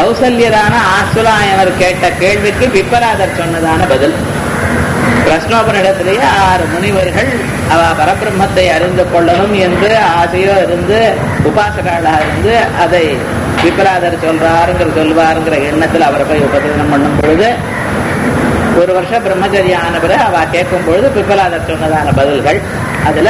கௌசல்யதான ஆசுலாயனர் கேட்ட கேள்விக்கு பிப்பலாதர் சொன்னதான பதில். பிரஸ்னோபனிடத்திலேயே 6 முனிவர்கள் அவ பரபிரம்மத்தை அறிந்து கொள்ளணும் என்று ஆசையோ இருந்து உபாசகர்களாக இருந்து அதை பிப்பலாதர் சொல்வாருங்கிற எண்ணத்தில் அவரை போய் உபதேசம் பண்ணும் பொழுது 1 வருஷம் பிரம்மச்சரியம் ஆன பிறகு அவ கேட்கும் பொழுது பிப்பலாதர் சொன்னதான பதில்கள். அதுல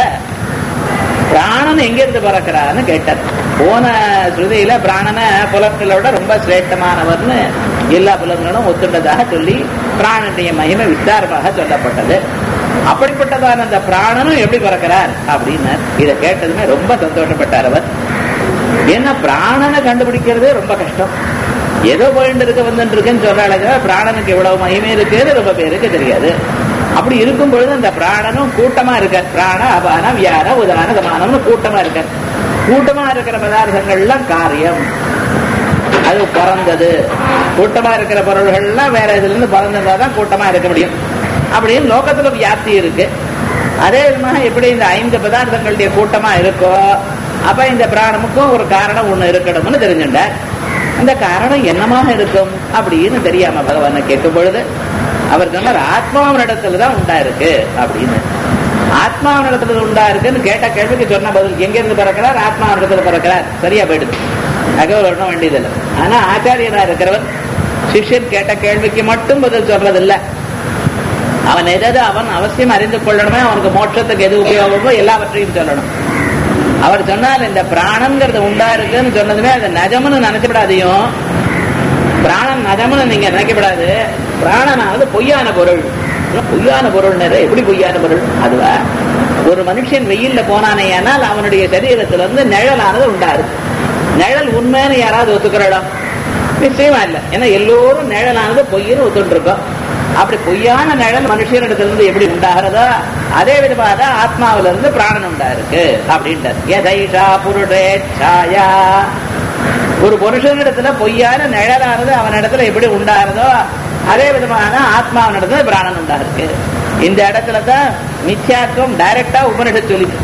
பிராணன் எங்கிருந்து பிறக்கிறான்னு கேட்டார். போன ஸ்ருதியில பிராணனை புலன்களை விட ரொம்ப சிரேஷ்டமானவர்னு எல்லா புலன்களும் ஒத்துண்டதாக சொல்லி பிராணனுடைய மகிமை விஸ்தாரமாக சொல்லப்பட்டது. அப்படிப்பட்டதான அந்த பிராணனும் எப்படி பிறக்கிறார் அப்படின்னு இதை கேட்டதுமே ரொம்ப சந்தோஷப்பட்டார் அவர். ஏன்னா பிராணனை கண்டுபிடிக்கிறதே ரொம்ப கஷ்டம். ஏதோ போயிட்டு இருக்க வந்துட்டு இருக்குன்னு சொல்றாங்க, பிராணனுக்கு இவ்வளவு மகிமை இருக்குன்னு ரொம்ப பேருக்கு தெரியாது. அப்படி இருக்கும் பொழுது அந்த பிராணனும் கூட்டமா இருக்கார். பிராண அபான வியார உதான சமானம்னு கூட்டமா இருக்கார். கூட்டமா இருக்கிற பதார்த்தங்கள்லாம் காரியம், அது பிறந்தது. கூட்டமா இருக்கிற பொருள்கள்லாம் வேற இதுல இருந்து பிறந்ததாதான் கூட்டமா இருக்க முடியும். அப்படின்னு லோகத்துல வியாப்தி இருக்கு. அதே விதமாக எப்படி இந்த 5 பதார்த்தங்களுடைய கூட்டமா இருக்கோ அப்ப இந்த பிராணமுக்கும் ஒரு காரணம் ஒண்ணு இருக்கணும்னு தெரிஞ்சுட்டார். அந்த காரணம் என்னமாக இருக்கும் அப்படின்னு தெரியாம பகவானை கேட்கும் பொழுது அவர் சொன்னார், ஆத்மாவனிடத்துலதான் உண்டா இருக்கு அப்படின்னு. ஆத்மாவனிடத்துல உண்டா இருக்குன்னு கேட்ட கேள்விக்கு சொன்ன பதில் எங்க இருந்து பிறக்கிறார், ஆத்மாவனிடத்துல பிறக்கிறார், சரியா போயிடுது. தகவல் வரணும் வேண்டியதில்லை. ஆனா ஆச்சாரியனா இருக்கிறவர் சிஷ்யன் கேட்ட கேள்விக்கு மட்டும் பதில் சொல்றதில்லை. அவன் எதாவது அவன் அவசியம் அறிந்து கொள்ளணுமே, அவனுக்கு மோட்சத்துக்கு எது உபயோகமோ எல்லாவற்றையும் சொல்லணும். அவர் சொன்னால் இந்த பிராணங்கிறது உண்டா இருக்குன்னு சொன்னதுமே அது நஜம்னு நினைக்கப்படாதையும், பிராணன் நஜம்னு நீங்க நினைக்கப்படாது. பிராணனாவது பொய்யான பொருள். பொய்யான பொருள் எப்படி பொய்யான பொருள்? அதுவா ஒரு மனுஷன் வெயில்ல போனானேயானால் அவனுடைய சரீரத்திலிருந்து நிழலானது உண்டாரு. நிழல் உண்மைன்னு யாராவது ஒத்துக்கிறோம்? நிச்சயமா இல்லை. ஏன்னா எல்லோரும் நிழலானது பொய்ன்னு ஒத்துட்டு இருக்கோம். அப்படி பொய்யான நிழல் மனுஷனிடத்திலிருந்து எப்படி உண்டாகிறதோ அதே விதமாக ஆத்மாவில இருந்து பிராணன் உண்டா இருக்கு அப்படின்றார். யதைஷா புருஷே சாயா, ஒரு புருஷனிடத்துல பொய்யான நிழலானது அவனிடத்துல எப்படி உண்டாகிறதோ அதே விதமான ஆத்மாவினிடத்துல பிராணன் உண்டா இருக்கு. இந்த இடத்துலதான் மித்யாத்வம் டைரக்டா உபனிஷத் சொல்லி,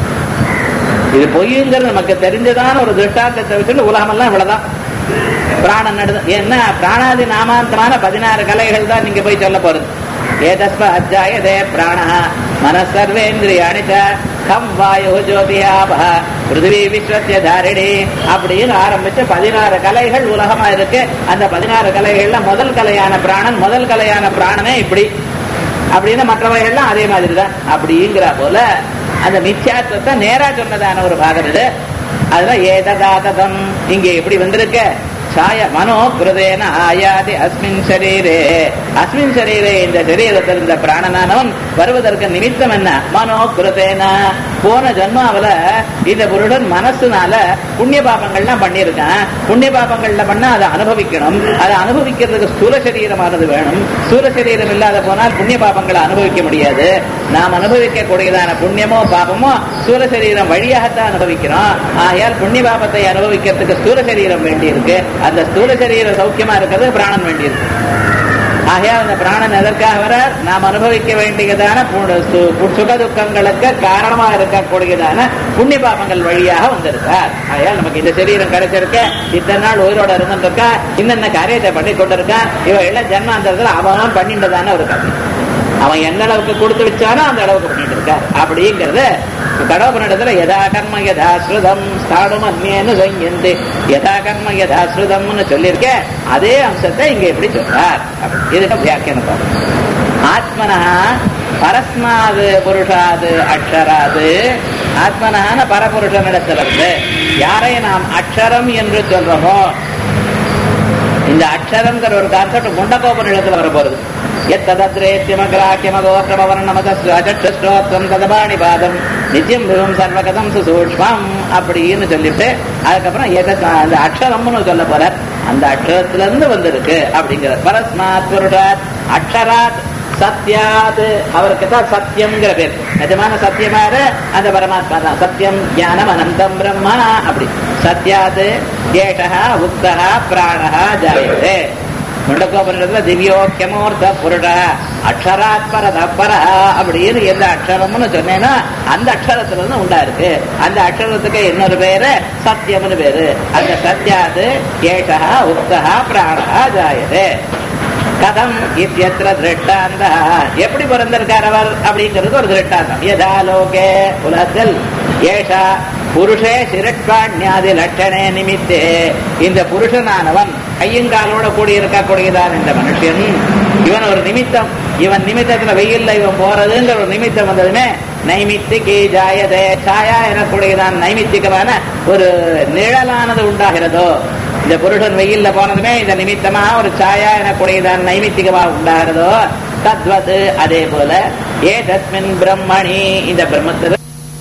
இது பொய்யுங்கிறது நமக்கு தெரிஞ்சதான ஒரு திருஷ்டாந்தத்தை வச்சுட்டு உலகமெல்லாம் இவ்வளவுதான் பிராணன் நடந்து. என்ன பிராணாதி நாமாந்தமான 16 கலைகள் தான் நீங்க போய் சொல்ல போறது. ஏதஸ்ம அத்தியாயதே பிராண மனசர்வேந்திரியாணி கம் வாயு ஜோதியாபஹ பிருத்திவி விஸ்வஸ்ய தாரிணி அப்படின்னு ஆரம்பிச்சு 16 கலைகள் உலகமா இருக்கு. அந்த 16 கலைகள்ல முதல் கலையான பிராணன், முதல் கலையான பிராணனே இப்படி அப்படின்னு மற்றவைகள்லாம் அதே மாதிரி தான் அப்படிங்கிற போல அந்த மித்யாத்வத்தை நேரா சொன்னதான ஒரு பாகம் இது. அதுதான் ஏததாதம் இங்கே எப்படி வந்திருக்க சாய மனோ கிருதேன ஆயாதி அஸ்மின் சரீரே. அஸ்மின் சரீரே இந்த சரீரத்தில் இந்த பிராணனானவன் வருவதற்கு நிமித்தம் என்ன? மனோ கிருதேன. போன ஜன்மாவில இந்த புருடன் மனசுனால புண்ணிய பாபங்கள்லாம் பண்ணியிருக்கான். புண்ணிய பாபங்கள்ல பண்ணா அதை அனுபவிக்கணும். அதை அனுபவிக்கிறதுக்கு ஸ்தூல சரீரமானது வேணும். ஸ்தூல சரீரம் இல்லாத போனால் புண்ணிய பாபங்களை அனுபவிக்க முடியாது. நாம் அனுபவிக்க கூடியதான புண்ணியமோ பாபமோ ஸ்தூல சரீரம் வழியாகத்தான் அனுபவிக்கிறோம். ஆகையால் புண்ணிய பாபத்தை அனுபவிக்கிறதுக்கு ஸ்தூல சரீரம் வேண்டி இருக்கு. அந்த ஸ்தூல சரீர சௌக்கியமா இருக்கிறது பிராணன் வேண்டியிருக்கு. ஆகையால் அந்த பிராணன் எதற்காக வர? நாம் அனுபவிக்க வேண்டியதான சுக துக்கங்களுக்கு காரணமா இருக்கக்கூடியதான புண்ணிய பாபங்கள் வழியாக வந்திருக்கார். ஆகையால் நமக்கு இந்த சரீரம் கிடைச்சிருக்க, இத்தனை நாள் உயிரோட இருந்துருக்கா, இன்னென்ன காரியத்தை பண்ணி கொண்டிருக்கா, இவ எல்லாம் ஜன்மாந்தரத்தில் அவன் பண்ணிட்டதான ஒரு கதை. அவன் எந்த அளவுக்கு கொடுத்து வச்சானோ அந்த அளவுக்கு பண்ணிட்டு இருக்கார் அப்படிங்கிறது கடவுபனிடத்துல யதா கர்ம யதா ஸ்ருதம் ஸ்தாடும் அந்நியன்னு செய்யந்து யதா கர்ம யதா ஸ்ருதம்னு சொல்லியிருக்க அதே அம்சத்தை இங்க எப்படி சொல்றார். இதுக்கு வியாக்கியானம் ஆத்மனா பரஸ்மாது புருஷாது அக்ஷராது. ஆத்மனான பரபுருஷனிடத்துல இருந்து யாரை நாம் அக்ஷரம் என்று சொல்றோமோ, இந்த அக்ஷரம்ங்கிற ஒரு கான்செப்ட் முண்டகோபனிடத்துல வர போறது. அப்படின்னு சொல்லிட்டு அதுக்கப்புறம் அந்த அக்ஷரம்னு சொல்ல போற அந்த அக்ஷரத்துல இருந்து வந்திருக்கு அப்படிங்கிற. பரஸ்மாத் புருஷாத் அக்ஷராத் சத்யாத், அவருக்கு தான் சத்தியம்ங்கிற பேர். நிஜமான சத்தியமாரு அந்த பரமாத்மா தான். சத்தியம் ஞானம் அனந்தம் பிரம்மா. அப்படி சத்யாத் ஏஷா உக்தா பிராணஹா ஜாயதே. முண்டக்கோபுரத்துல திவ்யோக்கியமூர்த்த புருட அக்ஷராத்பர தப்பர அப்படின்னு எந்த அக்ஷரம்னு சொன்னேன்னா அந்த அக்ஷரத்துல இருந்து உண்டா இருக்கு. அந்த அக்ஷரத்துக்கு இன்னொரு பேரு சத்தியம்னு பேரு. அந்த சத்யாது ஏஷா உக்தா பிராணா ஜாயதே. கதம் இத்தியத்திர திருஷ்டாந்த எப்படி பிறந்திருக்கார் அவர் அப்படிங்கிறது ஒரு திருஷ்டாந்தம். யதா லோகே உலகத்தில் ஏஷா புருஷே சிரட்பாண்யாதி லட்சணே நிமித்தே, இந்த புருஷனானவன் கையங்காலோட கூடி இருக்கக்கூடியதான் இந்த மனுஷன். இவன் ஒரு நிமித்தம், இவன் நிமித்தத்துல வெயில்ல இவன் போறதுங்கிற ஒரு நிமித்தம் வந்ததுமே நைமித்திகி ஜாயதே, சாயா எனக்கூடியதான் நைமித்திகமான ஒரு நிழலானது உண்டாகிறதோ. இந்த புருஷன் வெயில்ல போனதுமே இந்த நிமித்தமா ஒரு சாயா எனக்கூடியதான் நைமித்திகமாக உண்டாகிறதோ. தத்வது அதே போல ஏதஸ்மின் பிரம்மணி, இந்த பிரம்மத்தில்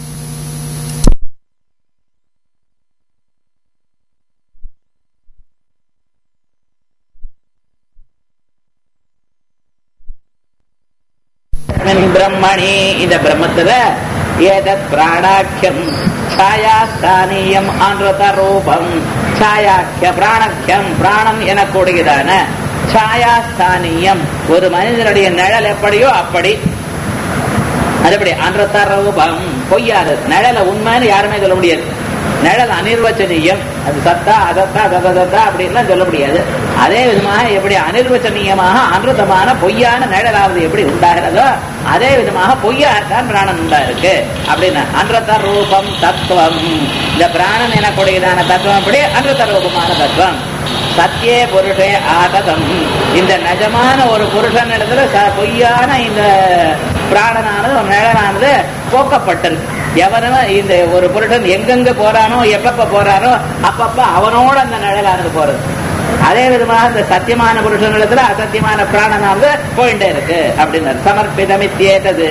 பிரம்மணி, இந்த பிரம்மத்துல ஏதத் பிராணாக்கியம் சாயாஸ்தானியம் அன்ரத ரூபம். சாயாக்கிய பிராணக்கியம், பிராணம் எனக்கூடியதான சாயாஸ்தானியம், ஒரு மனிதனுடைய நிழல் எப்படியோ அப்படி, அதுபடி அன்ரத ரூபம் பொய்யாது. நிழல உண்மைன்னு யாருமே சொல்ல முடியாது. நிழல் அனிர்வச்சனீயம், அது சத்தா அதத்தா தததா அப்படின்லாம் சொல்ல முடியாது. அதே விதமாக எப்படி அனிர்வச்சனீயமாக அனுதமான பொய்யான நிழலாவது எப்படி உண்டாகிறதோ அதே விதமாக பொய்யாத்தான் பிராணன் உண்டா இருக்கு அப்படின்னா அன்ரத ரூபம் தத்துவம். இந்த பிராணன் எனக்கூடியதான தத்துவம் அப்படி அன்ரத ரூபமான தத்துவம். சத்தியே புருஷே ஆததம், இந்த நிஜமான ஒரு புருஷன் இடத்துல பொய்யான இந்த பிராணனானது ஒரு நிழலானது போக்கப்பட்டிருக்கு. எவனும் இந்த ஒரு புருஷன் எங்கெங்க போறானோ எப்பப்ப போறானோ அப்பப்ப அவனோட அந்த நிழலானது போறது. அதே விதமாக இந்த சத்தியமான புருஷனிடத்துல அசத்தியமான பிராணனானது போயிட்டே இருக்கு அப்படின்னு சமர்ப்பிதமித்தேதது.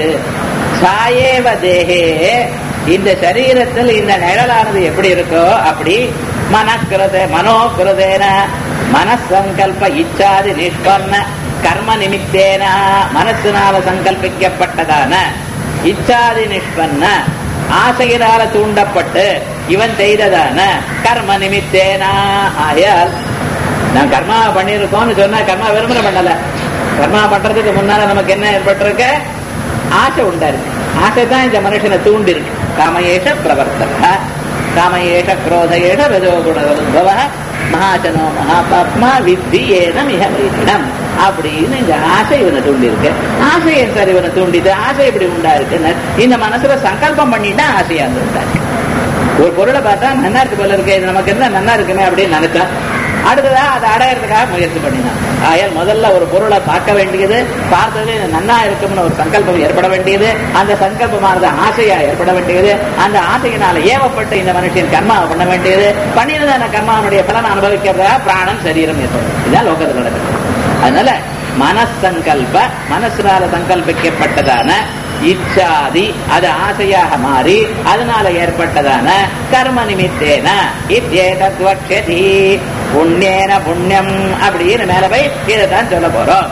சாயேவ தேகே, இந்த சரீரத்தில் இந்த நிழலானது எப்படி இருக்கோ அப்படி மனக்கிருத மனோகிருதேன மனசங்கல்ப இச்சாதி நிஷ்பன்ன கர்ம நிமித்தேன, மனசினால சங்கல்பிக்கப்பட்டதான இச்சாதி நிஷ்பன்ன ஆசையினால தூண்டப்பட்டு இவன் செய்ததான கர்ம நிமித்தேனா. ஆயால் நான் கர்மா பண்ணிருக்கோம்னு சொன்னா கர்மா விரும்பல பண்ணல. கர்மா பண்றதுக்கு முன்னால நமக்கு என்ன ஏற்பட்டிருக்க? ஆசை உண்டாருக்கு. ஆசை தான் இந்த மனுஷனை தூண்டி இருக்கு. காமயேஷ பிரவர்த்தக காமயேஷ குரோதயேஷ ரஜோகுண மகாச்சனோ மகாபாப்மா வித்தி ஏன மிக வைத்தினம் அப்படின்னு இந்த ஆசை இவனை தூண்டி இருக்கு. ஆசை சார் இவனை தூண்டிது. ஆசை எப்படி உண்டா இருக்குன்னு இந்த மனசுல சங்கல்பம் பண்ணிட்டா ஆசையா உண்டா இருக்கு. ஒரு பொருளை பார்த்தா நன்னா இருக்கு போல இருக்கு, இது நமக்கு என்ன நன்னா இருக்குமே அப்படின்னு நினைச்சா அடுத்ததா அதை அடையிறதுக்காக முயற்சி பண்ணினான். ஆயால் முதல்ல ஒரு பொருளை பார்க்க வேண்டியது, பார்த்தது நன்னா இருக்கும்னு ஒரு சங்கல்பம் ஏற்பட வேண்டியது, அந்த சங்கல்பமானது ஆசையா ஏற்பட வேண்டியது, அந்த ஆசையினால ஏவப்பட்டு இந்த மனுஷன் கர்மாவை பண்ண வேண்டியது, பண்ணினதான கர்மாவுடைய பலனை அனுபவிக்கிறதா பிராணம் சரீரம் ஏற்படும். இதுதான் லோகத்தில் நடக்குது. அதனால மனசங்கல்ப, மனசினால சங்கல்பிக்கப்பட்டதான இச்சாதி, அது ஆசையாக மாறி அதனால ஏற்பட்டதான கர்ம நிமித்தேன இத்யேதத்வக்ஷதி புண்ணியேன புண்ணியம் அப்படின்னு மேல போய் இதைத்தான் சொல்ல போறோம்.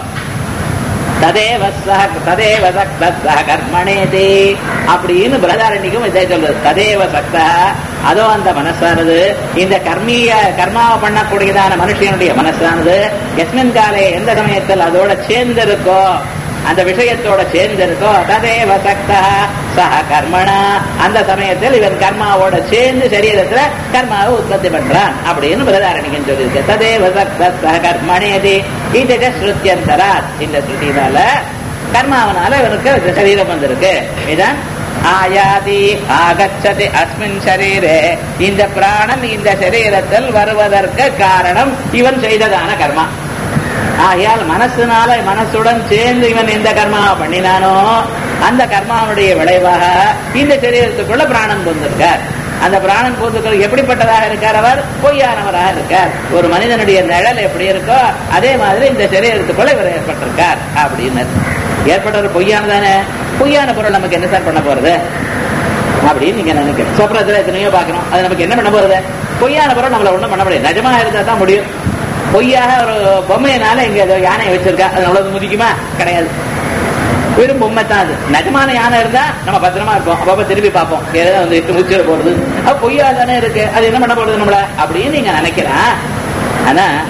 ததேவ சக்தா கர்மணேதி அப்படின்னு பிரதாரண்யக்கும் இதை சொல்றது. ததேவ சக்தா, அதோ அந்த மனசானது இந்த கர்மாவை பண்ணக்கூடியதான மனுஷனுடைய மனசானது எஸ்மின் காலே எந்த சமயத்தில் அதோட சேர்ந்திருக்கோ, அந்த விஷயத்தோட சேர்ந்திருக்கோ, ததேவ சக்தா சஹ கர்மணா, அந்த சமயத்தில் இவன் கர்மாவோட சேர்ந்து சரீரத்துல கர்மாவை உற்பத்தி பண்றான் அப்படின்னு பிரதாரணிகன் சொல்லியிருக்கு. ததேவ சக்தா சஹ கர்மணேதி இது ஸ்ருத்தியந்தரா, இந்த ஸ்ருதினால கர்மாவனால இவனுக்கு சரீரம் வந்திருக்கு. இதான் ஆயாதி ஆகச்சதி அஸ்மின் சரீரே, இந்த பிராணன் இந்த சரீரத்தில் வருவதற்கு காரணம் இவன் செய்ததான கர்மா. ஆகையால் மனசுனால மனசுடன் சேர்ந்து இவன் எந்த கர்மாவை பண்ணினானோ அந்த கர்மாவுடைய விளைவாக இந்த சரீரத்துக்குள்ள பிராணன் பொந்திருக்கார். அந்த பிராணன் பொந்துக்கள் எப்படிப்பட்டதாக இருக்கார்? அவர் பொய்யானவராக இருக்கார். ஒரு மனிதனுடைய நிழல் எப்படி இருக்கோ அதே மாதிரி இந்த சரீரத்துக்குள்ள இவர் ஏற்பட்டிருக்கார் அப்படின்னு. ஏற்பட்டவர் பொய்யானதானே. பொய்யான பொருள் நமக்கு என்ன சார் பண்ண போறது அப்படின்னு நீங்க நினைக்கிறேன். சொப்னத்துல எத்தனையோ பாக்கணும், அது நமக்கு என்ன பண்ண போறது? பொய்யான பொருள் நம்மள ஒண்ணும் பண்ண முடியாது. நிஜமா இருந்தா தான் முடியும். பொய்யாக ஒரு பொம்மையினால இங்க ஏதோ யானை வச்சிருக்கா, அது அவ்வளவு முதிக்குமா? கிடையாது. வெறும் பொம்மை தான் அது. நிஜமான யானை இருந்தா நம்ம பத்திரமா இருப்போம், அப்பப்ப திருப்பி பார்ப்போம், ஏதாவது வந்து இட்டு முச்சிட போறது. அது பொய்யா தானே இருக்கு, அது என்ன பண்ண போறது நம்மள அப்படின்னு நீங்க நினைக்கிறேன். ஆனா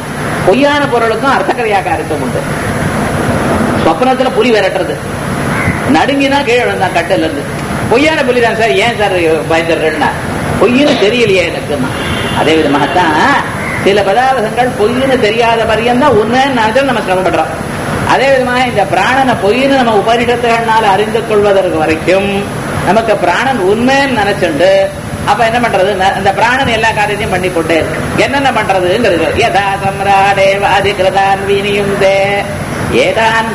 பொய்யான பொருளுக்கும் அர்த்தக்கரியாக்காரத்துவம் உண்டு. சொப்னத்துல புலி விரட்டுறது, நடுங்கினா கீழே விழுந்தான் கட்டில இருந்து. பொய்யான புலி தான் சார், ஏன் சார் பயந்துடுறேன்னா பொய்ன்னு தெரியலையே எனக்குன்னா. அதே விதமாகத்தான் சில பதார்த்தங்கள் பொய்ன்னு தெரியாத பரியந்தான் உண்மைன்னு நினைச்சு நம்ம சிரமப்படுறோம். அதே விதமாக இந்த பிராணனை பொய்ன்னு நம்ம உபனிஷத்துகள்னால அறிந்து கொள்வதற்கு வரைக்கும் நமக்கு பிராணன் உண்மைன்னு நினைச்சுண்டு அப்ப என்ன பண்றது, அந்த பிராணன் எல்லா காரியத்தையும் பண்ணி கொண்டே இருக்கு. என்னென்ன பண்றதுங்கிறது யதா சம்ராடேவ அதிகிருதான் வினியுந்தே ஏதான்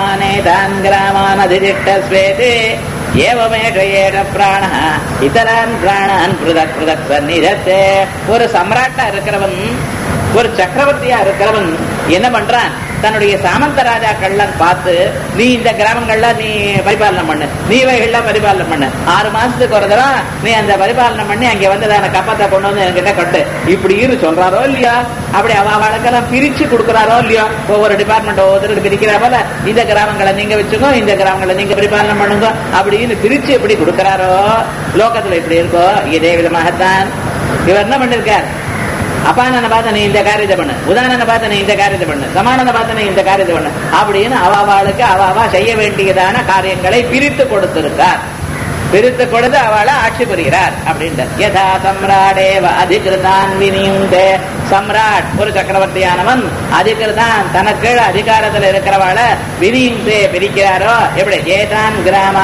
கிராமான் அதிதிஷ்டஸ்வேதே ஏவமேஷ பிராண இதரான் பிராணான் புருதக் புருதக் சந்நிதத்தே. ஒரு சம்ராட்டா இருக்கிறவன், ஒரு சக்கரவர்த்தியா இருக்கிறவன் என்ன பண்றான், தன்னுடைய சாமந்த ராஜாக்கள்லாம் பார்த்து நீ இந்த கிராமங்கள்ல நீ பரிபாலனம் பண்ணு, நீ இவைகள்ல பரிபாலனம் பண்ணு, 6 மாசத்துக்கு ஒரு தடவை நீ அந்த பரிபாலனம் பண்ணி அங்க வந்து அந்த கப்பத்தை கொண்டு வந்து என்கிட்ட கட்டு இப்படின்னு சொல்றாரோ இல்லையா? அப்படி அவளுக்கெல்லாம் பிரிச்சு கொடுக்குறாரோ இல்லையோ? ஒவ்வொரு டிபார்ட்மெண்ட் ஒவ்வொருத்தருக்கு பிரிக்கிற போல இந்த கிராமங்களை நீங்க வச்சுக்கோ, இந்த கிராமங்களை நீங்க பரிபாலனம் பண்ணுங்க அப்படின்னு பிரிச்சு எப்படி கொடுக்கிறாரோ லோகத்துல இப்படி இருக்கோ. இதே விதமாகத்தான் இவர் என்ன பண்ணிருக்கார், அப்பானனை பார்த்த நீ இந்த காரியத்தை பண்ணு, உதாரணனை பார்த்த நீ இந்த காரியத்தை பண்ணு, சமானனை பார்த்த நீ இந்த காரியத்தை பண்ணு அப்படின்னு அவளுக்கு அவ செய்ய வேண்டியதான காரியங்களை பிரித்து கொடுத்திருக்கார். பிரித்து கொடுத்து அவளை ஆட்சி புரிகிறார் அப்படின்ற யதா சம்ராடேவ அதிகிருதான் வினியுந்தே. சம்ராட் ஒரு சக்கரவர்த்தியானவன் அதிகிருதான் தனக்கு அதிகாரத்தில் இருக்கிறவாள வினியுந்தே பிரிக்கிறாரோ எப்படி, ஏதான்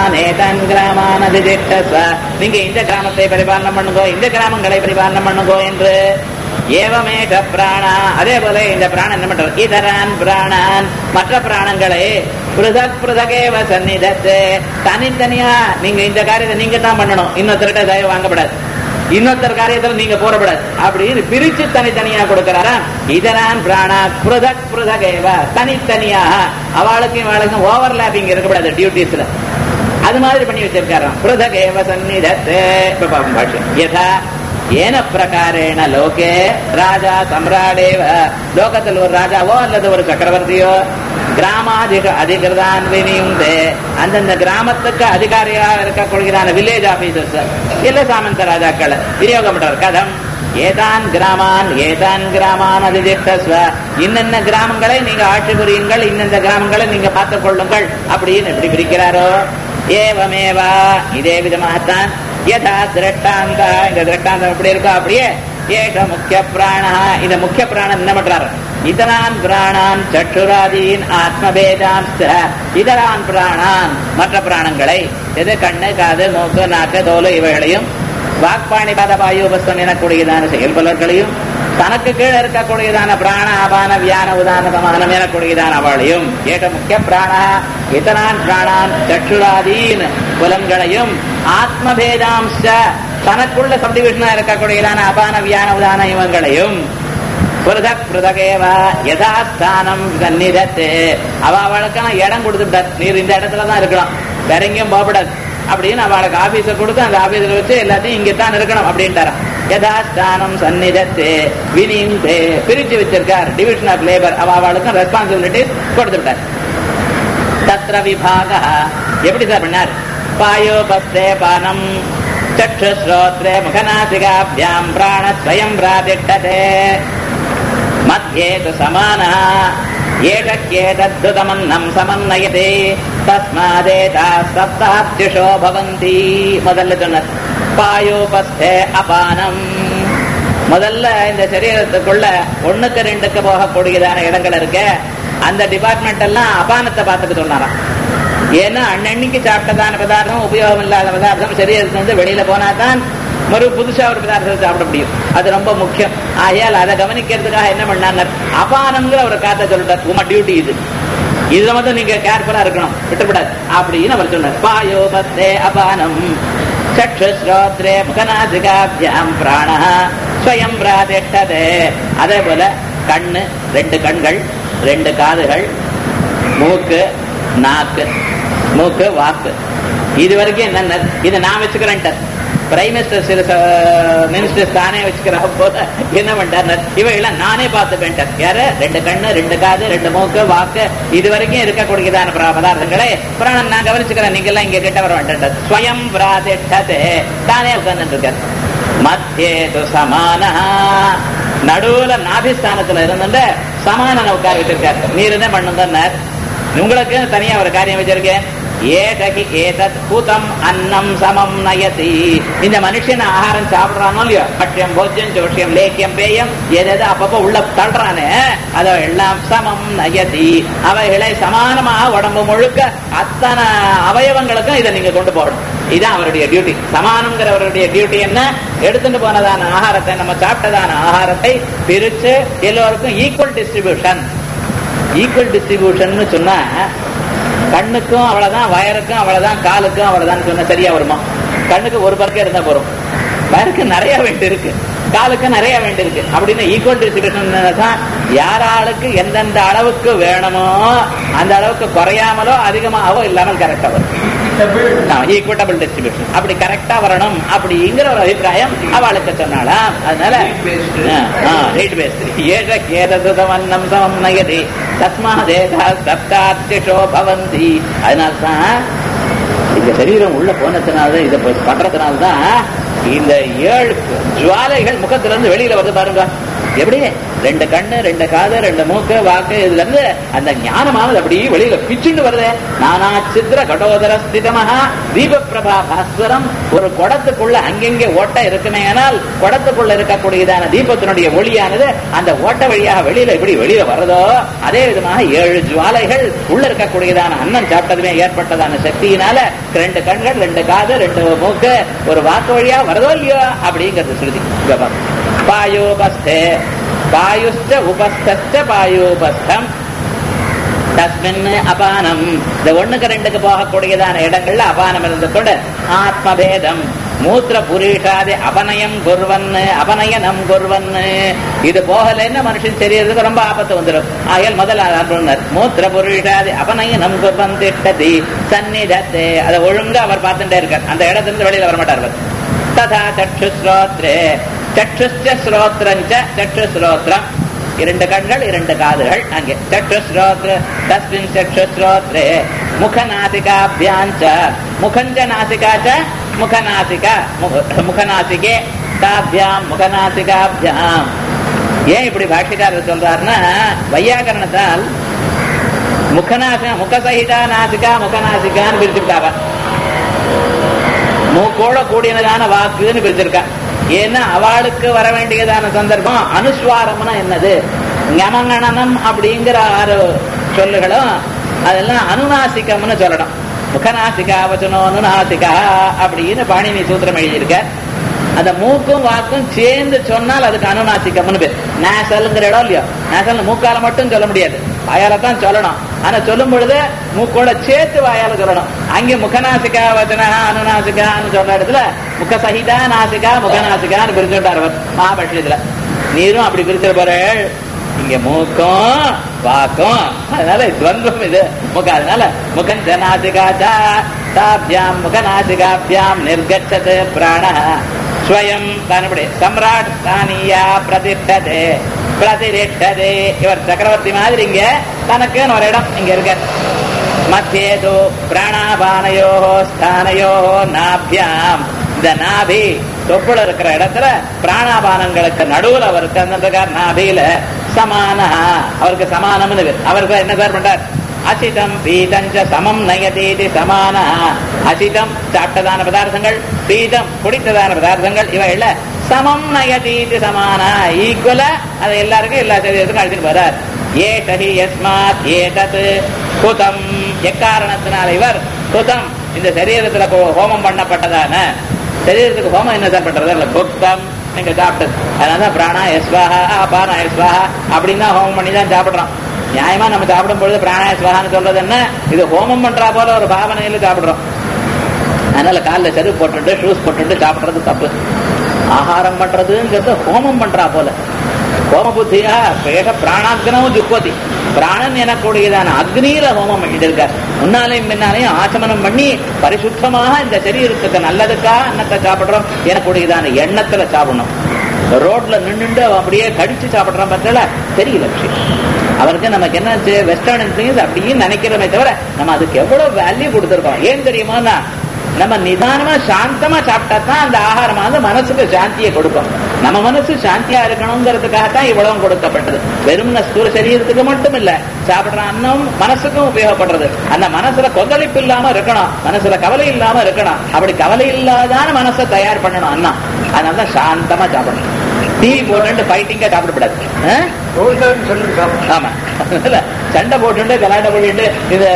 கிராமான் அதிதிஷ்டஸ்வ, நீங்க இந்த கிராமத்தை பரிபாலனம் பண்ணுங்கோ, இந்த கிராமங்களை பரிபாலனம் பண்ணுங்கோ என்று. ஏவமேஷ பிராணா, அதே போல இந்த பிராணன் என்ன பண்றது, இதரான் பிராணான் மற்ற பிராணங்களை புருதக் புருதகேவ சந்நிதத்தே, தனித்தனியா நீங்க இந்த காரியத்தை நீங்க தான் பண்ணணும், இன்னொருத்தர்கிட்ட தயவு வாங்கப்படாது, இன்னொருத்தர் காரியத்தில் நீங்க போறப்படாது அப்படின்னு பிரிச்சு தனித்தனியா கொடுக்கிறாரா. இதரான் பிராணா புருதக் புருதகேவ, தனித்தனியாக அவளுக்கும் இவளுக்கும் ஓவர்லாப்பிங் இருக்கக்கூடாது டியூட்டிஸ்ல, அது மாதிரி பண்ணி வச்சிருக்காராம். புருதகேவ சந்நிதத்தே. இப்ப பாப்போம் பாஷ்யம். யதா ஏன பிரகாரேண லோகே ராஜா சம்ராடேவ, லோகத்தில் ஒரு ராஜாவோ அல்லது ஒரு சக்கரவர்த்தியோ கிராமாதிக அதிகிருதான் வினியுந்தே, அந்தந்த கிராமத்துக்கு அதிகாரியாக இருக்கக்கூடியதான வில்லேஜ் ஆபீசர்ஸ் இல்ல சாமந்த ராஜாக்களை விநியோகம் பண்றார். கதம் ஏதான் கிராமான் அதிதிஷ்டஸ்வ, இன்னென்ன கிராமங்களை நீங்க ஆட்சி புரியுங்கள், இன்னென்ன கிராமங்களை நீங்க பார்த்துக் கொள்ளுங்கள் அப்படின்னு எப்படி பிரிக்கிறாரோ. ஏவமேவா, இதே விதமாகத்தான் யதா திரட்டாந்தா, இந்த திரட்டாந்தம் எப்படி இருக்கோ அப்படியே ஏக முக்கிய பிராண, இந்த முக்கிய பிராணன் என்ன பண்றாரு, இதரான் பிராணான் சற்றுராதீன் ஆத்மபேதாம் இதரான் பிராணான் மற்ற பிராணங்களை, எது கண்ணு காது மூக்கு நாக்கு தோல் இவைகளையும் வாக்பாணி பாதபாயுபஸ்தம் எனக்கூடியதான செயல்பலர்களையும் தனக்கு கீழே இருக்கக்கூடியதான பிராண அபான வியான உதான சமானம் எனக்கூடியதான அவளையும் ஏக முக்கிய பிராண இதரான் பிராணான் சற்றுராதீன் புலன்களையும் ஆத்மபேதாம்ச தனக்குள்ள சப்டிவிஷனா இருக்கக்கூடியதான அபான வியான உதான இவங்களையும் புருதக் புருதகேவ யதாஸ்தானம் சந்நிதத்தே, அவளுக்கான இடம் கொடுத்துட்டார், நீர் இந்த இடத்துலதான் இருக்கலாம், வேற எங்கேயும் போகப்படாது அப்படின்னு அவளுக்கு ஆபீஸ கொடுத்து அந்த ஆபீஸ்ல வச்சு எல்லாத்தையும் இங்கத்தான் இருக்கணும் அப்படின்ட்டாரா. யதாஸ்தானம் சந்நிதத்தே வினியுந்தே, பிரிச்சு வச்சிருக்கார் டிவிஷன் ஆஃப் லேபர், அவளுக்கும் ரெஸ்பான்சிபிலிட்டி கொடுத்துட்டார். தத்ர விபாக எப்படி சார் பண்ணார், பாயோபஸ்தே பானம் சக்ஷுஸ்ரோத்ரே முகநாசிகாப்யாம் பிராணஸ்வயம் பிராதிஷ்டதே மத்யே து சமானா ஏதத்ருதமன்னம் சமன்னயதே தஸ்மாதேதா சப்தாப்திஷோ பவந்தி. முதல்ல சொன்னார் பாயோபஸ்தே அபானம், முதல்ல இந்த சரீரத்துக்குள்ள 1க்கு 2க்கு போகக்கூடியதான இடங்கள் இருக்க அந்த டிபார்ட்மெண்ட் எல்லாம் அபானத்தை பார்த்துக்க சொன்னாராம். ஏன்னா அன்னன்னைக்கு சாப்பிட்டதான பதார்த்தம் உபயோகம் இல்லாத பதார்த்தம் சரீரத்துல இருந்து வெளியில போனாதான் ஒரு புதுசா ஒரு பதார்த்தத்தை சாப்பிட முடியும், அது ரொம்ப முக்கியம். ஆகையால் அதை கவனிக்கிறதுக்காக என்ன பண்ணாங்க, அபானம்ங்கிற ஒரு காத்த சொல்லிட்டார், உமா டியூட்டி இது, இதுல மட்டும் நீங்க கேர்ஃபுல்லா இருக்கணும், விட்டுப்படாது அப்படின்னு அவர் சொன்னார். பாயோபஸ்தே அபானம் சக்ஷுஸ்ரோத்ரே முகநாசிகாப்யாம் பிராணஹ ஸ்வயம் பிராதிஷ்டதே. அதே போல கண்ணு 2 கண்கள் 2 காதுகள் மூக்கு நாக்கு மூக்கு வாக்கு, இது வரைக்கும் என்ன இதை நான் வச்சுக்கிறேன். பிரைம் மினிஸ்டர் சில மினிஸ்டர்ஸ் தானே வச்சுக்கிற போது என்ன பண்றாரு, இவையெல்லாம் நானே பார்த்துப்பேன். யாரு 2 கண்ணு 2 காது 2 மூக்கு வாக்கு இது வரைக்கும் இருக்கக்கூடியதான பதார்த்தங்களை பிராணன் நான் கவனிச்சுக்கிறேன், நீங்க எல்லாம் இங்க கிட்ட வர வேண்டாம். ஸ்வயம் பிராதிஷ்டதே, தானே உட்கார்ந்துட்டு இருக்காரு. மத்தியே து சமான, நடுவுல நாபிஸ்தானத்துல இருந்துட்டு சமான உட்கார வச்சிருக்காரு. நீர் என்ன பண்ணுங்க, உங்களுக்கு தனியா ஒரு காரியம் வச்சிருக்கேன். அன்னம் சமம் நயதி. இந்த மனுஷன் ஆகாரம் சாப்பிடுறானோ இல்லையோ, பட்சியம் போஜ்யம் ஜோஷியம் லேக்கியம் பேயம் எதாவது அப்பப்போ உள்ள தள்ளுறானே, அதை எல்லாம் சமம் நயதி. அவைகளை சமானமாக உடம்பு முழுக்க அத்தனை அவயவங்களுக்கும் இதை நீங்க கொண்டு போகணும். இதுதான் அவருடைய டியூட்டி. சமானம்ங்கிறவருடைய டியூட்டி என்ன? எடுத்துட்டு போனதான ஆகாரத்தை, நம்ம சாப்பிட்டதான ஆகாரத்தை பிரிச்சு எல்லோருக்கும் ஈக்குவல் டிஸ்ட்ரிபியூஷன். ஈக்குவல் டிஸ்ட்ரிபியூஷன் சொன்னா கண்ணுக்கும் அவ்வளவுதான், வயருக்கும் அவ்வளவுதான், காலுக்கும் அவ்வளவுதான் சொன்ன சரியா வருமா? கண்ணுக்கு ஒரு பக்கம் இருந்தா போறோம், வயருக்கு நிறைய வேண்டி இருக்கு, காலுக்கு நிறைய வேண்டி இருக்கு. அப்படின்னு ஈக்குவல் டிஸ்ட்ரிபியூஷன் தான். யாராளுக்கு எந்தெந்த அளவுக்கு வேணுமோ அந்த அளவுக்கு குறையாமலோ அதிகமாகவோ இல்லாமல் கரெக்டா வரும். ஈக்குவட்டபிள் டிஸ்ட்ரிபியூஷன் அப்படி கரெக்டா வரணும் அப்படிங்கிற ஒரு அபிப்பிராயம் அவளுக்கு சொன்னாலாம். அதனால ரேட் பேஸ்ட் ஏதம் சமம் நயதி தஸ்மாதேதா சப்தாத்திஷோ பவந்தி. அதனால்தான் இந்த சரீரம் உள்ள போனதுனால்தான், இதை பண்றதுனால்தான் இந்த 7 ஜுவாலைகள் முகத்திலிருந்து வெளியில வந்து பாருங்க. எப்படி 2 கண்ணு, 2 காது, 2 மூக்கு, வாக்கு, இதுல இருந்து அந்த ஞானமானது அப்படியே வெளியில பிச்சுண்டு வருது. நானா சித்திர கடோதர ஸ்திதமஹா தீப பிரபா பாஸ்வரம். ஒரு குடத்துக்குள்ள அங்கெங்கே ஓட்டை இருக்குமே, ஆனால் குடத்துக்குள்ள இருக்கக்கூடியதான தீபத்தினுடைய ஒளியானது அந்த ஓட்ட வழியாக வெளியில எப்படி வெளியில வர்றதோ, அதே விதமாக 7 ஜுவாலைகள் உள்ள இருக்கக்கூடியதான அன்னம் சாப்பிட்டதுமே ஏற்பட்டதான சக்தியினால 2 கண்கள், 2 காது, 2 மூக்கு, ஒரு வாக்கு வழியா வருதோ இல்லையோ அப்படிங்கிறது ஸ்ருதி. பாயோபஸ்தே பாயுஸ்த உபஸ்த பாயோபஸ்தம் தஸ்மின் அபானம். இந்த 1க்கு 2க்கு போகக்கூடியதான இடங்கள்ல அபானம் இருந்து கொண்டு ஆத்மபேதம் மூத்திர புரீஷாதி அபநயம் குர்வன்னு அபநயனம் குர்வன்னு. இது போகலன்னு மனுஷன் தெரியறதுக்கு ரொம்ப ஆபத்து வந்துடும். ஆகையால் முதல்ல மூத்திர புரீஷாதி அபநயனம் குர்வன் திட்டதி சந்நிதத்தே. அதை ஒழுங்கா அவர் பார்த்துட்டே இருக்கார், அந்த இடத்துல வெளியில வரமாட்டார். ததா சக்ஷுஸ்ரோத்ரே சக்ஷுஸ்ய ஸ்ரோத்ரஞ்ச சக்ஷுஸ்ரோத்ரம் 2 கண்கள் 2 காதுகள் அங்கே சக்ஷுஸ்ரோத்ர தஸ்மின் சக்ஷுஸ்ரோத்ரே முகநாசிகாபியாஞ்ச முகஞ்ச நாசிகாச்ச முகநாசிகா முகநாசிகே தாபியாம் முகநாசிகாபியாம். ஏன் இப்படி பாஷ்யக்காரர் சொல்றாருன்னா, வையாகரணத்தால் முகநாசிகா முகசகிதா நாசிகா முகநாசிகான்னு பிரிச்சுட்டாங்க. மூக்கோட கூடியதான வாக்குன்னு பிரிச்சிருக்கா. ஏன்னா அவளுக்கு வர வேண்டியதான சந்தர்ப்பம் அனுஸ்வாரம்னா என்னது, ஞமங்கணனம் அப்படிங்கிற 6 சொல்லுகளும் அதெல்லாம் அனுநாசிகம்னு சொல்லணும். முகநாசிகா வச்சனோ அனுநாசிகா அப்படின்னு பாணினி சூத்திரம் எழுதியிருக்க. அந்த மூக்கும் வாக்கும் சேர்ந்து சொன்னால் அதுக்கு அனுநாசிகம்னு பேர். நேசல்ங்கிற இடம் இல்லையோ, நேசல் மூக்கால மட்டும் சொல்ல முடியாது, வாயாலதான் சொல்லணும். ஆனா சொல்லும் பொழுது மூக்கோட சேர்த்து வாயால சொல்லணும். அங்கே முகநாசிகா வச்சனா அனுநாசிகான்னு சொல்ற இடத்துல முகசகிதா நாசிகா முகநாசிகான்னு பிரிச்சுட்டார் அவர் மகாபாஷ்யத்துல. நீரும் அப்படி பிரிச்சிட போற, இங்க மூக்கும் வாக்கும், அதனால துவந்தம் இது முக. அதனால முகஞ்ச நாசிகாச்சா தாபியாம் முகநாசிகாபியாம் நிர்கச்சது பிராண ஸ்வயம் தானபடி சம்ராட் ஸ்தானியா பிரதிஷ்டதே பிரதிஷ்டதே. இவர் சக்கரவர்த்தி மாதிரி இங்க தனக்குன்னு ஒரு இடம் இங்க இருக்க. மத்தியேதோ பிராணாபானையோ ஸ்தானையோ நாபியாம். இந்த நாபி தொப்புல இருக்கிற இடத்துல பிராணாபானங்களுக்கு நடுவில் அவருக்கு அந்த நாபியில சமான, அவருக்கு சமானம்னு அவருக்கு என்ன சார் பண்றார்? அசிதம் பீதஞ்ச சமம் நயதீதி சமான. அசிதம் சாப்பிட்டதான பதார்த்தங்கள், பீதம் குடித்ததான பதார்த்தங்கள், இவையில சமம் நயதீதி சமான ஈக்குவலா அதை எல்லாருக்கும் எல்லா சரீரத்துக்கும் அழைச்சிட்டு போறார். ஏதஹி யஸ்மாத் ஏதத் குதம். எக்காரணத்தினால இவர் குதம் இந்த சரீரத்துல ஹோமம் பண்ணப்பட்டதான சரீரத்துக்கு ஹோமம் என்ன சார் பண்றது? இல்ல குப்தம் நீங்க சாப்பிட்டது. அதனாலதான் பிராணா யஸ்வாஹா அபானா யஸ்வாஹா அப்படின்னு தான் ஹோமம் பண்ணி தான் சாப்பிடுறோம். நியாயமா நம்ம சாப்பிடும் பொழுது பிராணாயஸ்வாகான்னு சொல்றது என்ன? இது ஹோமம் பண்றா போல ஒரு பாவனையில சாப்பிடுறோம். அதனால காலில் செருப்பு போட்டுட்டு ஷூஸ் போட்டுட்டு சாப்பிடுறது தப்பு. ஆகாரம் பண்றதுங்கிறது ஹோமம் பண்றா போல. ஹோம புத்தியா பேச பிராணாக்னவும் ஜுப்பதி. பிராணன் எனக்கூடியதான அக்னியில ஹோமம் பண்ணிட்டு இருக்கார். முன்னாலையும் பின்னாலையும் ஆச்சமனம் பண்ணி பரிசுத்தமாக இந்த சரீரத்துக்கு நல்லதுக்கா அன்னத்தை சாப்பிடுறோம் எனக்கூடியதான எண்ணத்துல சாப்பிடணும். ரோட்ல நின்று அப்படியே கடிச்சு சாப்பிடுறோம் பார்த்தல தெரியல விஷயம். அவருக்கு நமக்கு என்ன வெஸ்டர்ன் திங்ஸ் அப்படின்னு நினைக்கிறோமே தவிர நம்ம அதுக்கு எவ்வளவு வேல்யூ கொடுத்துருக்கோம். ஏன் தெரியுமா? நம்ம நிதானமா சாந்தமா சாப்பிட்டா தான் அந்த ஆகாரமானது மனசுக்கு சாந்தியை கொடுக்கும். நம்ம மனசு சாந்தியா இருக்கணுங்கிறதுக்காகத்தான் இவ்வளவு கொடுக்கப்பட்டது. வெறும் ஸ்தூல சரீரத்துக்கு மட்டும் இல்ல, சாப்பிடுற அன்னம் மனசுக்கும் உபயோகப்படுறது. அந்த மனசுல கொந்தளிப்பு இல்லாம இருக்கணும், மனசுல கவலை இல்லாம இருக்கணும். அப்படி கவலை இல்லாதான மனசை தயார் பண்ணணும் அண்ணா. அதனாலதான் சாந்தமா சாப்பிடணும். டிவி போட்டு ஃபைட்டிங்கா சாப்பிடக்கூடாது. ஆமா, சண்டை போட்டு கலாட்ட போட்டு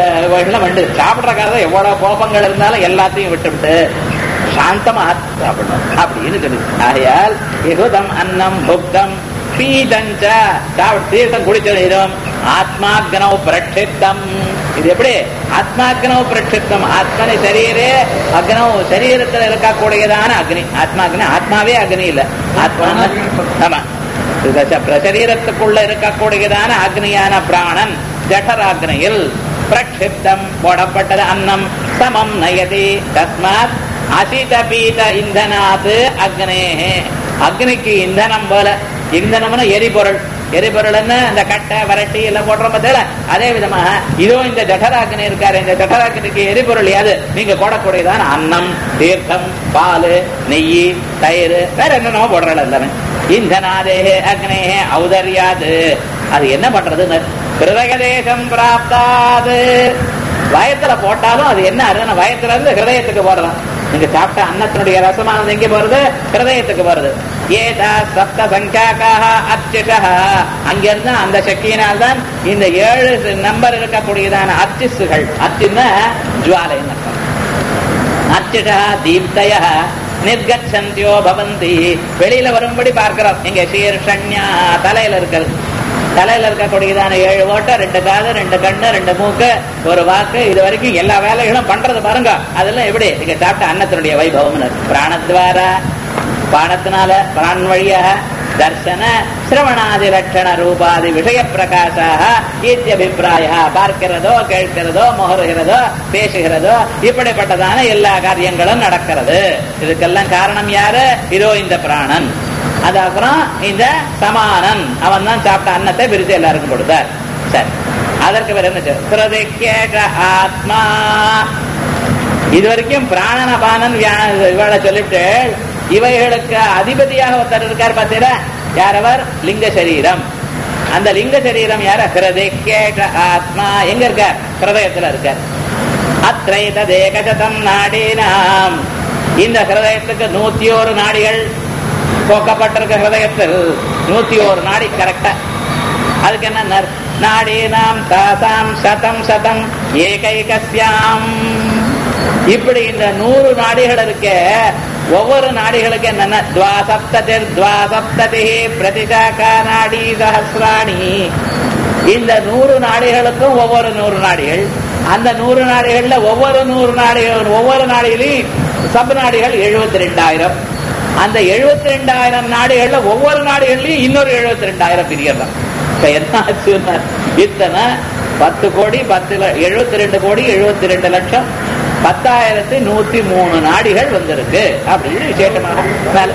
இது வந்து சாப்பிடுற காலம் எவ்வளவு கோபங்கள் இருந்தாலும் எல்லாத்தையும் விட்டு சாந்தமா சாப்பிடணும் அப்படின்னு சொல்லி. ஆகையால் எகுதம் அன்னம் புக்தம் பீதஞ்ச தீர்த்தம் குடிச்சதும் ஆத்மாக்னௌ பிரட்சித்தம். இது எப்படி ஆத்மாக்னௌ பிரட்சித்தம்? ஆத்மனை சரீரே அக்னௌ, சரீரத்தில் இருக்கக்கூடியதான அக்னி. ஆத்மாக்னி, ஆத்மாவே அக்னி இல்ல, ஆத்மா. ஆமா, சரீரத்துக்குள்ள இருக்கக்கூடியதான அக்னியான பிராணன் ஜடராக்னியில் பிரட்சித்தம் போடப்பட்டது. அன்னம் சமம் நயதி தஸ்மாத் அசித பீத இந்தனாத் அக்னேஹே. அக்னிக்கு இந்தனம் போல, இந்தனம்னா எரிபொருள். எரிபொருள் அந்த கட்டை வரட்டி எல்லாம் போடுற பத்தில அதே விதமாக இதோ இந்த ஜடராக்னி இருக்காரு, இந்த ஜடராக்னிக்கு எரிபொருள் யாது? நீங்க போடக்கூடியதான அன்னம், தீர்த்தம், பால், நெய், தயிர், வேற என்னென்னமோ போடுறாள் எல்லாமே. இந்தனாதேஹே அக்னேஹே ஔதர்யாது. அது என்ன பண்றதுன்னு ஹிருதயதேசம் பிராப்தாது. வயத்துல போட்டாலும் அது என்ன அருன வயத்துல இருந்து ஹிருதயத்துக்கு போறதான். நீங்க சாப்பிட்ட அன்னத்தினுடைய ரசமானது எங்க போறது? ஹிருதயத்துக்கு போறது. ஏதா சப்த சங்காக்காக அர்ச்சிஷா. அங்கிருந்து அந்த சக்தியினால் தான் இந்த 7 நம்பர் இருக்கக்கூடியதான அர்ச்சிசுகள். அர்ச்சின்னா ஜுவாலைன்னு அர்த்தம். அர்ச்சிஷா தீப்தய நிர்கச்சந்தியோ பவந்தி. வெளியில வரும்படி பார்க்கிறோம். இங்க சீர்ஷண்யா தலையில இருக்கிறது. தலையில இருக்கக்கூடியதான 7 ஓட்டை, 2 காது, 2 கண்ணு, 2 மூக்கு, 1 வாக்கு, இது வரைக்கும் எல்லா வேலைகளும் பண்றது பாருங்க. அதெல்லாம் எப்படி? நீங்க சாப்பிட்ட அன்னத்தினுடைய வைபவம். பிராணத்வாரா, பானத்தினால பிராண் வழியாக தர்சன சிரவணாதி லட்சண ரூபாதி விஷய பிரகாசாக இத்தியபிப்பிராய. பார்க்கிறதோ, கேட்கிறதோ, முகருகிறதோ, பேசுகிறதோ, இப்படிப்பட்டதான எல்லா காரியங்களும் நடக்கிறது. இதுக்கெல்லாம் காரணம் யாரு? இதோ இந்த பிராணன். அது அப்புறம் இந்த சமானன், அவன் தான் சாப்பிட்ட அன்னத்தை பிரித்து எல்லாருக்கும் கொடுத்தார். சரி, அதற்கு வேற என்ன? ஆத்மா. இதுவரைக்கும் பிராணனபானன் இவளை சொல்லிட்டு இவைகளுக்கு அதிபதியாக ஒருத்தர் இருக்கார் பார்த்தீங்களா? யாரவர்? லிங்க சரீரம். அந்த லிங்க சரீரம் யார? ஹிருதய ஆத்மா. எங்க இருக்கார்? ஹிருதயத்துல இருக்கார். அத்ரைதேகசதம் நாடீனாம். இந்த ஹிருதயத்துக்கு 101 நாடிகள் போக்கப்பட்டிருக்க. ஹிருதயத்தில் 101 நாடி கரெக்டா. அதுக்கு என்ன? நாடீனாம் தாசாம் சதம் சதம் ஏகைகஸ்யாம். இப்படி இந்த 100 நாடிகள் இருக்க. ஒவ்வொரு நாடிகளுக்கு என்னன்னா துவாசப்ததி பிரதிசாகா நாடி சஹஸ்ராணி. இந்த 100 நாடிகளுக்கும் ஒவ்வொரு 100 நாடிகள். அந்த 100 நாடிகள்ல ஒவ்வொரு 100 நாடிகள், ஒவ்வொரு நாடியிலையும் சப் நாடிகள் 72,000. அந்த 72,000 நாடுகள்ல ஒவ்வொரு நாடுகள்லயும் இன்னொரு 72,000 பிரியலாம். என்ன இத்தனை 10 கோடி 72 கோடி 72 லட்சம் 10,103 நாடிகள் வந்திருக்கு அப்படின்னு விசேஷமாக மேல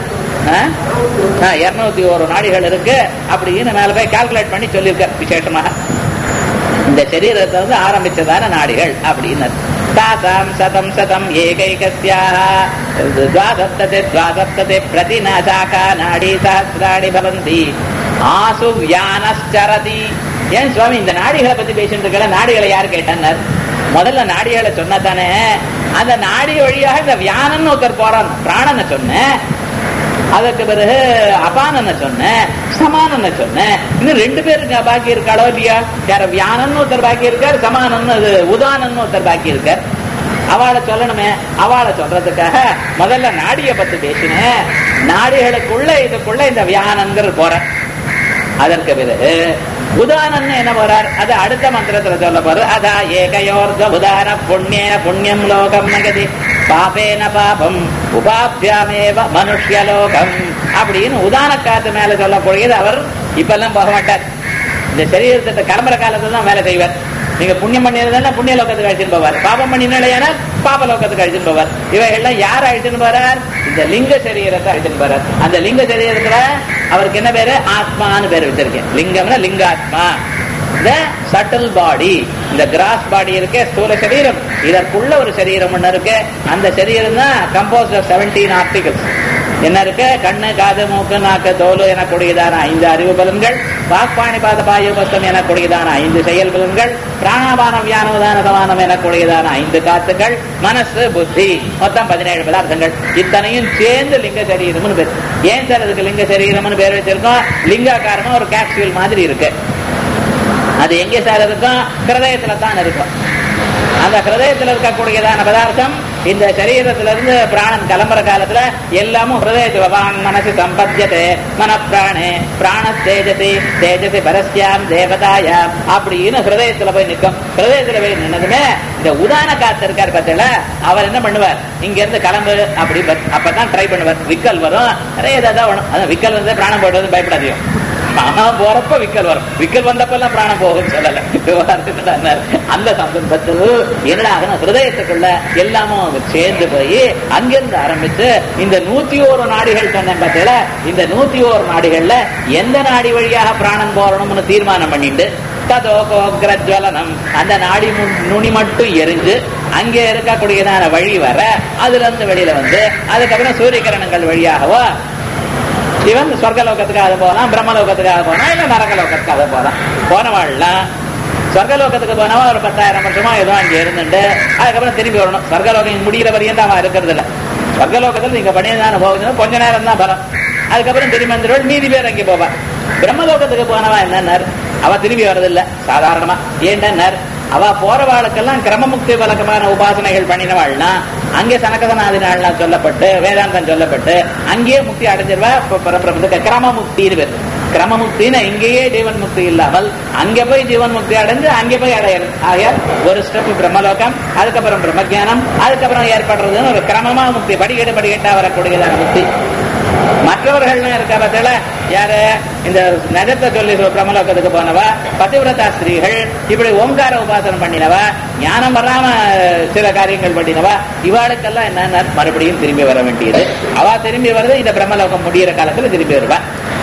201 நாடிகள் இருக்கு அப்படின்னு மேல போய் கால்குலேட் பண்ணி சொல்லியிருக்க. விசேஷமாக இந்த சரீரத்தை வந்து ஆரம்பிச்சதான நாடிகள் அப்படின்னு. தாசாம் சதம் சதம் ஏகைகஸ்யாஹ த்வாசப்ததி பிரதிநாசாகா நாடி சஹஸ்ராணி பவந்தி ஆசு வியானஸ்சரதி. ஏன் சுவாமி இந்த நாடிகளை பத்தி பேசிட்டு இருக்கல? நாடிகளை யாரு கேட்டார்? முதல்ல நாடிகளை சொன்ன தானே. அந்த நாடி வழியாக இந்த வியானன்னு ஒருத்தர் போறான். பிராணனை சொன்னேன், அதற்கு பிறகு அபானனை சொன்னேன், சமானனை சொன்னேன். இன்னும் 2 பேருக்கு பாக்கி இருக்காளோ இல்லையா? யார? வியானன்னு ஒருத்தர் பாக்கி இருக்கார், சமானன்னு உதானன்னு ஒருத்தர் பாக்கி இருக்கார். அவளை சொல்லணுமே. அவளை சொல்றதுக்காக முதல்ல நாடிய பத்தி பேசினேன். நாடிகளுக்குள்ள இதுக்குள்ள இந்த வியானங்கிற போற. அதற்கு பிறகு உதாரணம் என்ன போறார்? அது அடுத்த மந்திரத்துல சொல்ல போறது. அதா ஏகயோர்த உதார புண்ணியேன புண்ணியம் லோகம் நகதி பாபேன பாபம் உபாபியாமேவ மனுஷ்யலோகம் அப்படின்னு உதான காத்து மேல சொல்லக்கூடியது. அவர் இப்பெல்லாம் போக மாட்டார். இந்த சரீரத்தை கிளம்புற காலத்துல தான் வேலை செய்வார். நீங்க புண்ணியம் பண்ணிருந்தா புண்ணிய லோகத்துக்கு அழைச்சிட்டு போவார், பாபம் பண்ணினா பாப லோகத்துக்கு அழைச்சிட்டு போவார். இவைகள்லாம் யார் அழைச்சிட்டு போறார்? இந்த லிங்க சரீரத்தை அழைச்சிட்டு போறார். அந்த லிங்க சரீரத்துல அவருக்கு என்ன பேரு? ஆத்மான்னு பேரு வச்சிருக்கேன். லிங்கம்னா லிங்காத்மா. இந்த சட்டில் பாடி, இந்த கிராஸ் பாடி இருக்கு, ஸ்தூல சரீரம். இதற்குள்ள ஒரு சரீரம் ஒண்ணு இருக்கு. அந்த சரீரம் தான் கம்போஸ்ட் ஆஃப் 17 ஆர்டிகல்ஸ். என்ன இருக்கு? கண்ணு, காது, மூக்கு, நாக்கு, தோல் எனக்கூடியதான 5 அறிவு பலன்கள், வாக்பாணி பாத பாயுபஸ்தம் எனக்கூடியதான 5 செயல் பலன்கள், பிராணாபானம் வியானோதான சமானம் எனக்கூடியதான 5 காத்துக்கள், மனசு, புத்தி, மொத்தம் 17 பதார்த்தங்கள். இத்தனையும் சேர்ந்து லிங்க சரீரம்னு பேர். ஏன் சார் அதுக்கு லிங்க சரீரம்னு பேர் வச்சிருக்கோம்? லிங்காக்காரமா ஒரு கேப்சூல் மாதிரி இருக்கு. அது எங்கே சார் இருக்கும்? ஹிருதயத்துல தான் இருக்கும். அந்த ஹிருதயத்தில் இருக்கக்கூடியதான பதார்த்தம் இந்த சரீரத்திலிருந்து பிராணன் கிளம்புற காலத்துல எல்லாமும் ஹிருதயத்துல மனசு சம்பத்தியதே மனப்பிராணே பிராண தேஜசி தேஜசி பரஸ்யாம் தேவதாயாம் அப்படின்னு ஹிருதயத்துல போய் நிற்கும். ஹிருதயத்துல போய் நின்னதுமே இந்த உதான காத்து இருக்கார் பார்த்தல, அவர் என்ன பண்ணுவார்? இங்க இருந்து கிளம்பு அப்படி அப்பதான் ட்ரை பண்ணுவார். விக்கல் வரும், நிறைய ஏதாவது வரும். அதான் விக்கல் வந்து பிராணம் போடுறது பயப்படாதையும். போறப்ப விக்கல் வரும். விக்கல் வந்தப்பெல்லாம் பிராணம் போகும் சொல்லல. அந்த சந்தர்ப்பத்தில் என்னடாகணும், ஹிருதயத்துக்குள்ள எல்லாமும் சேர்ந்து போய் அங்கிருந்து ஆரம்பிச்சு இந்த 101 நாடிகள் சொன்னேன் பார்த்தீங்களா, இந்த 101 நாடிகள்ல எந்த நாடி வழியாக பிராணம் போறணும்னு தீர்மானம் பண்ணிட்டு ததோகோக்ரஜ்வலனம் அந்த நாடி நுனி மட்டும் எரிஞ்சு அங்கே இருக்கக்கூடியதான வழி வர அதுல இருந்து வெளியில வந்து அதுக்கப்புறம் சூரியகிரணங்கள் வழியாகவோ இவன் சொர்க்கலோகத்துக்காக போகலாம், பிரம்மலோகத்துக்காக போனா இல்ல நரகலோகத்துக்காக போகலாம். போனவாள்லாம் சொர்க்கலோகத்துக்கு போனவா ஒரு 10,000 வருஷமா ஏதோ அங்கே இருந்துட்டு அதுக்கப்புறம் திரும்பி வரணும். சொர்க்கலோகம் முடிகிற வரையும் தான் அவன் இருக்கிறது இல்லை. சொர்க்கலோகத்தில் நீங்க பண்ணியதான போகுது கொஞ்ச நேரம் தான் பலம். அதுக்கப்புறம் திரும்பி வந்துடுவாள், மீதி பேர் அங்கே போவான். பிரம்மலோகத்துக்கு போனவா என்னன்னார், அவ திரும்பி வர்றதில்லை சாதாரணமா. ஏன்டார், அவ போறவாளுக்கெல்லாம் கிரமமுக்தி பலகமான உபாசனைகள் பண்ணினவாள்னா அங்கே சனகசனாதினாள்லாம் சொல்லப்பட்டு வேதாந்தம் சொல்லப்பட்டு அங்கேயே முக்தி அடைஞ்சிருவா. கிரமமுக்தின்னு பேர். கிரமமுக்தின்னு இங்கேயே ஜீவன் முக்தி இல்லாமல் அங்கே போய் ஜீவன் முக்தி அடைஞ்சு அங்கே போய் அடையிறது. ஆகையால் ஒரு ஸ்டெப் பிரம்மலோகம், அதுக்கப்புறம் பிரம்மஜானம், அதுக்கப்புறம் ஏற்படுறதுன்னு ஒரு கிரமமா முக்தி படிக்கட்டா வரக்கூடியதான முக்தி. மற்றவர்கள் இருக்க பத்தில யாரு இந்த நஜத்தை சொல்லி பிரம்மலோகத்துக்கு போனவா, பதிவிரதா ஸ்திரீகள், இப்படி ஓம்கார உபாசனம் பண்ணினவா, ஞானம் வராம சில காரியங்கள் பண்ணினவா, இவாளுக்கெல்லாம் என்ன மறுபடியும் திரும்பி வர வேண்டியது. அவ திரும்பி வருது இந்த பிரம்மலோகம் முடிகிற காலத்துல திரும்பி வருவா.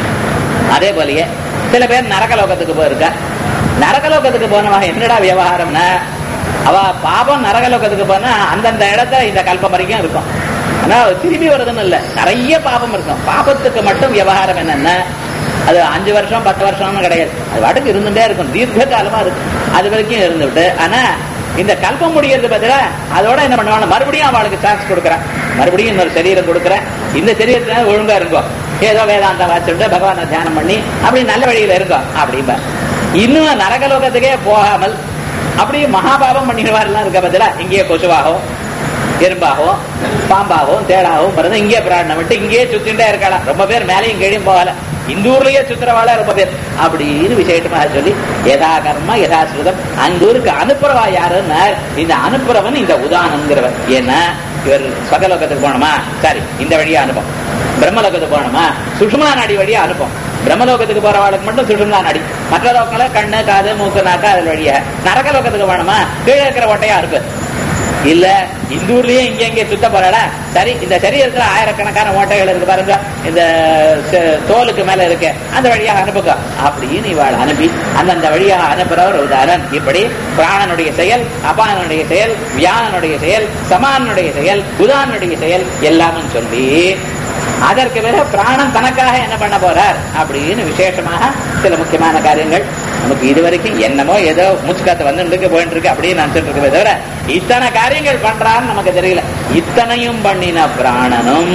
அதே போலயே சில பேர் நரகலோகத்துக்கு போயிருக்கா. நரகலோகத்துக்கு போனவா என்னடா விவகாரம்னா, அவ பாபம் நரகலோகத்துக்கு போனா அந்தந்த இடத்துல இந்த கல்பம் வரைக்கும் இருக்கும். ஆனா திரும்பி வருதுன்னு இல்ல, நிறைய பாபம் இருக்கும். பாபத்துக்கு மட்டும் விவகாரம் என்னன்னா அது 5 வருஷம் 10 வருஷம்னு கிடையாது, அது வாட்டுக்கு இருந்துட்டே இருக்கும், தீர்க்க காலமா இருக்கு. அது வரைக்கும் இருந்துவிட்டு ஆனா இந்த கல்பம் முடிகிறது பதிலா அதோட என்ன பண்ணுவாங்க, மறுபடியும் அவளுக்கு சான்ஸ் கொடுக்குறேன், மறுபடியும் இன்னொரு சரீரம் கொடுக்குறேன். இந்த சரீரத்துல ஒழுங்கா இருக்கும், ஏதோ வேதாந்தம் வாசிட்டு பகவானை தியானம் பண்ணி அப்படி நல்ல வழியில இருக்கும் அப்படின்பா. இன்னும் நரகலோகத்துக்கே போகாமல் அப்படியே மகாபாபம் பண்ணிடுவாரெல்லாம் இருக்க பதிலா இங்கேயே கொசுவாகவும் எறும்பாகவும் பாம்பாகவும் தேடாகவும் பிறந்த இங்கே பிராணம் விட்டு இங்கேயே சுத்திட்டே இருக்கலாம். ரொம்ப பேர் மேலையும் கீழையும் போகல, இந்த ஊர்லயே சுத்திரவாள ரொம்ப பேர் அப்படின்னு விசேஷமாக சொல்லி யதா கர்ம யதாஸ்ருதம். அந்த ஊருக்கு அனுப்புறவா யாருன்னா இந்த அனுப்புறவன் இந்த உதானங்கிறவன். ஏன்னா இவர் ஸ்வர்கலோகத்துக்கு போனோமா, சரி இந்த வழியா அனுப்போம். பிரம்மலோகத்துக்கு போனோமா சுஷும்னா நாடி வழியா அனுப்போம். பிரம்மலோகத்துக்கு போறவாளுக்கு மட்டும் சுஷும்னா நாடி, மற்ற லோகங்கள கண்ணு காது மூக்கு நாக்கு அது வழியா. நரகலோகத்துக்கு போனோமா கீழே இருக்கிற ஓட்டையா அனுப்பு. இல்ல இந்த ஊர்லயே இங்க இங்கே சுத்த போறாட, சரி இந்த சரீரத்துல ஆயிரக்கணக்கான ஓட்டைகள் இருக்கு பாருங்க, இந்த தோலுக்கு மேல இருக்கு, அந்த வழியாக அனுப்புக அப்படின்னு இவாள் அனுப்பி அந்தந்த வழியாக அனுப்புறவர் உதாரணம். இப்படி பிராணனுடைய செயல், அபானனுடைய செயல், வியானனுடைய செயல், சமானுடைய செயல், உதானுடைய செயல் எல்லாமும் சொல்லி அதற்கு பிறகு பிராணம் தனக்காக என்ன பண்ண போறார் அப்படின்னு விசேஷமாக சில முக்கியமான காரியங்கள். நமக்கு இதுவரைக்கும் என்னமோ ஏதோ மூச்சுக்காத்து வந்துட்டு போயிட்டு இருக்கு அப்படின்னு நினைச்சிட்டு இருக்கவே தவிர இத்தனை காரியங்கள் பண்றான்னு நமக்கு தெரியல. இத்தனையும் பண்ணின பிராணனும்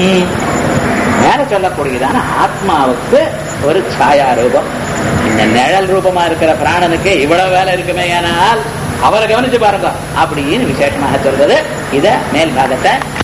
மேல சொல்லக்கூடியதான ஆத்மாவுக்கு ஒரு சாயா ரூபம். இந்த நிழல் ரூபமா இருக்கிற பிராணனுக்கு இவ்வளவு வேலை இருக்குமே, ஆனால் அவரை கவனிச்சு பாருங்க அப்படின்னு விசேஷமாக சொல்றது. இத மேல் பாகத்தை